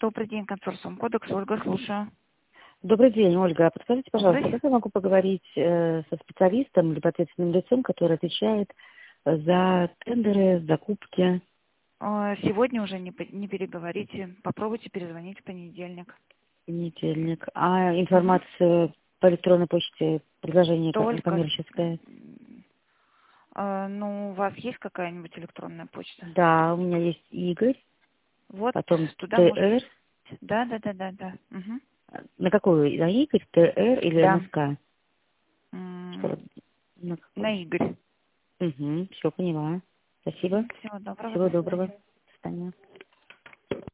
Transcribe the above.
Добрый день, консорциум Кодекс. Ольга, слушаю. Добрый день, Ольга. Подскажите, пожалуйста, Добрый. как я могу поговорить со специалистом либо ответственным лицом, который отвечает за тендеры, закупки? Сегодня уже не переговорите. Попробуйте перезвонить в понедельник. Понедельник. А Мгм. информацию по электронной почте, предложение Только. коммерческое? Ну, у вас есть какая-нибудь электронная почта? Да, у меня есть Игорь, Вот потом туда можете. ТР. Да, да, да, да, да. Мгм. На какую? На Игорь, ТР или Да. МСК? М, Что? На какую? На Игорь. Угу, все поняла. Спасибо. Всего доброго, Всего до доброго. свидания. До свидания.